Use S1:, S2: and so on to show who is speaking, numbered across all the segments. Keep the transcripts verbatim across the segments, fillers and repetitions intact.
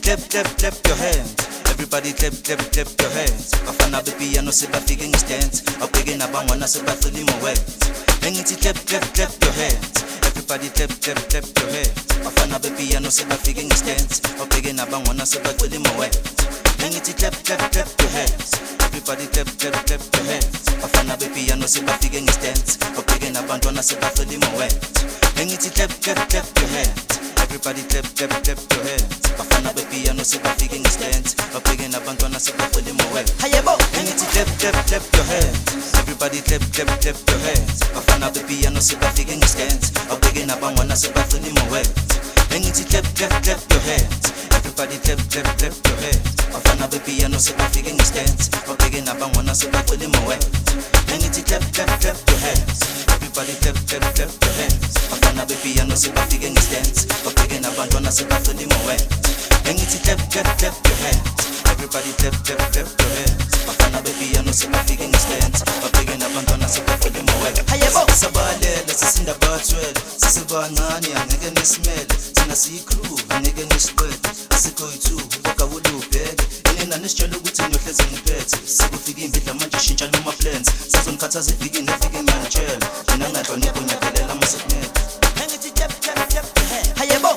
S1: clap, clap, clap your hands. Everybody clap, clap, clap your hands. Bafana bepiano sebafike ngestands. Abheke nabangwana sebafile imowet. Engithi clap, clap, clap your hands. Everybody clap, clap, clap your hands. Bafana bepiano sebafike ngestands. Abheke nabangwana sebafile imowet. Engithi clap, clap, clap your hands. Everybody clap, clap, clap your hands. Bafana bepiano sebafike ngestands. Abheke nabantwana sebafile imowet. Engithi clap, clap, clap your hands. Everybody clap, clap, clap your hands. Bafana bepiano sebafike ngestands. Abheke nabantwana sebafile imowet.
S2: Hayebo,
S1: Engithi clap, clap, clap your hands. Everybody clap, clap, clap your hands. Bafana bepiano sebafike ngestands. Abheke nabangwana sebafile imowet. Engithi clap, clap, clap your hands. Everybody clap, clap, clap your hands. Bafana bepiano sebafike ngestands. Abheke nabangwana sebafile imowet. Engithi clap, clap, clap your hands. Everybody clap, clap, clap your hands. Bafana bepiano sebafike ngestands. Abheke nabantwana sebafile imowet. Engithi clap, clap, clap your hands. Everybody clap, clap, clap your hands. Bafana bepiano sebafike ngestands. Abheke nabantwana sebafile imowet.
S2: Hayebo.
S1: Sabalele sisinda bathwele. Sisebancane angeke nisimele. Thina siyi-crew angeke nisiqede. Asikho yi-two okawule ubheke. Inina nisitshela ukuthi niyohlezi ngiphethe. Sekufika imbidla manje shintsha noma plans. Sizongikhathaza iviki neviki ngiyanitshela. Mina ngingahloniphi ngiyadelela uma sekumele.
S2: engithi clap, clap, clap your hands. Hayebo,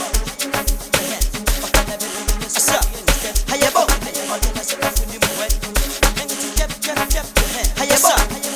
S2: asa, hayebo, engithi clap, clap, clap your hands. Hayebo,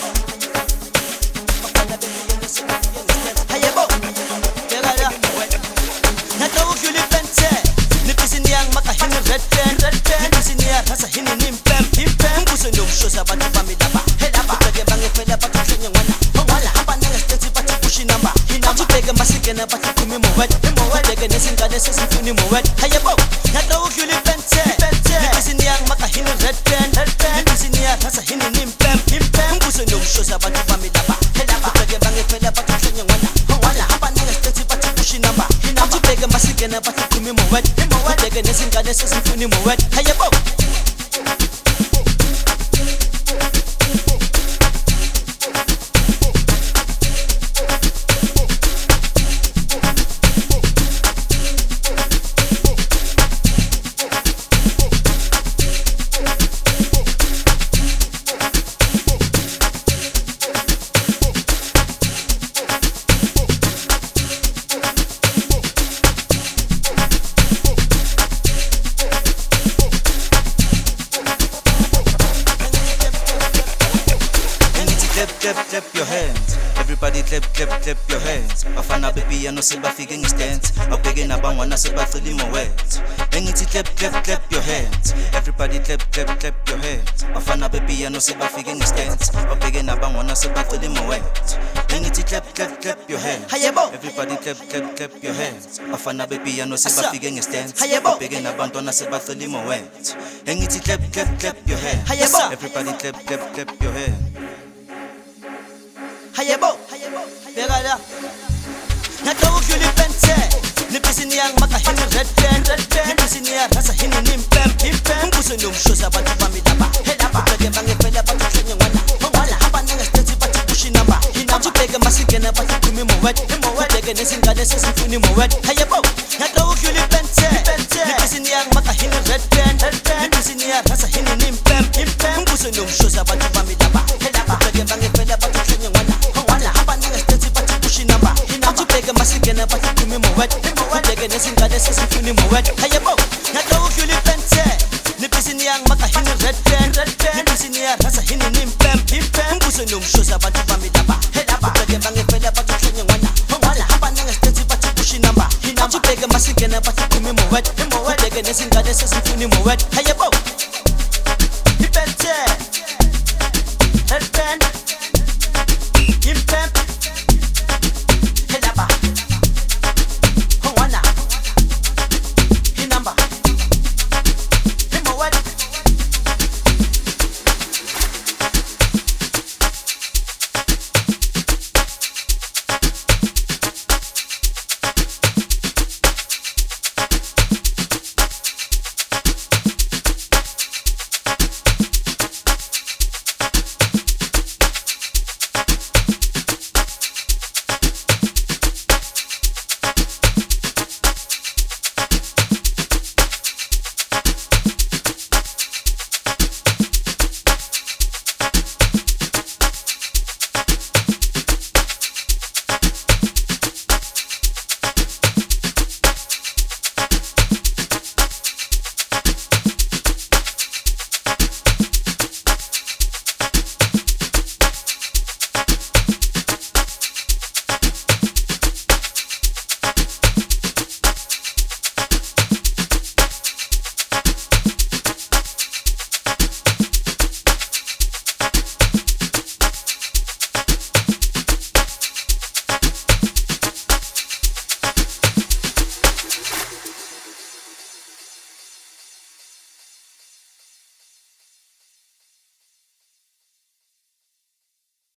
S2: hayebo, bekala, nato ukuli pente, nibizini yang makahini red pen, nibizini ya rasa hini nimpem, nimpem, mbuso nomshoza abantu bami laba, helaba, ubeke bangefela batu kwenye wana, wala hapa nanga steti batu pushi namba, hinamba, ubeke masikena batu kumi mowet, mowet, ubeke nesingane sesifuni mowet, hayebo, nato ukuli pente, nibizini yang makahini red pen, nibizini ya rasa hini nimpem, nimpem, mbuso nomshoza abantu bami laba, helaba, ubeke bangefela batu kwenye wana, wala hapa nanga steti batu pushi namba, hinamba, ubeke masikena batu kumi mowet, mowet, ubeke nesingane sesifuni mowet, hayebo.
S1: Clap, clap, clap your hands. Everybody clap, clap, clap your hands. Bafana bepiano sebafike ngestands. Abheke nabangwana sebafile imowet. Engithi clap, clap, clap your hands. Everybody clap, clap, clap your hands. Bafana bepiano sebafike ngestands. Abheke nabangwana sebafile imowet. Engithi clap, clap, clap your hands.
S2: Hayebo.
S1: Everybody clap, clap, clap your hands. Bafana bepiano sebafike ngestands.
S2: Hayebo.
S1: Abheke nabantwana sebafile imowet. Engithi clap, clap, clap your hands.
S2: Hayebo.
S1: Everybody clap, clap, clap your hands.
S2: Hayebo, bekala, nato ukuli pente, nibizini yang makahini red pen, nibizini ya rasa hini nimpem, nimpem, mbuso nomshoza abantu bami laba, helaba, ubeke bangefela batu kwenye wana, wala hapa nanga steti batu pushi namba, hinamba, ubeke masikena batu kumi mowet, mowet, ubeke nesingane sesifuni mowet, hayebo, nato ukuli pente, nibizini yang makahini red pen, nibizini ya rasa hini nimpem, nimpem, mbuso nomshoza abantu bami laba, helaba, ubeke bangefela batu kwenye wana, wala hapa nanga steti batu pushi namba, hinamba, ubeke masikena batu kumi mowet, mowet, ubeke nesingane sesifuni mowet, hayebo, nato ukuli pente, nibizini yang makahini red pen, nibizini ya rasa hini nimpem, nimpem, mbuso nomshoza abantu bami laba, helaba, ubeke bangefela batu kwenye wana, wala hapa nanga steti batu pushi namba, hinamba, ubeke masikena batu kumi mowet, mowet, ubeke nesingane sesifuni mowet, hayebo.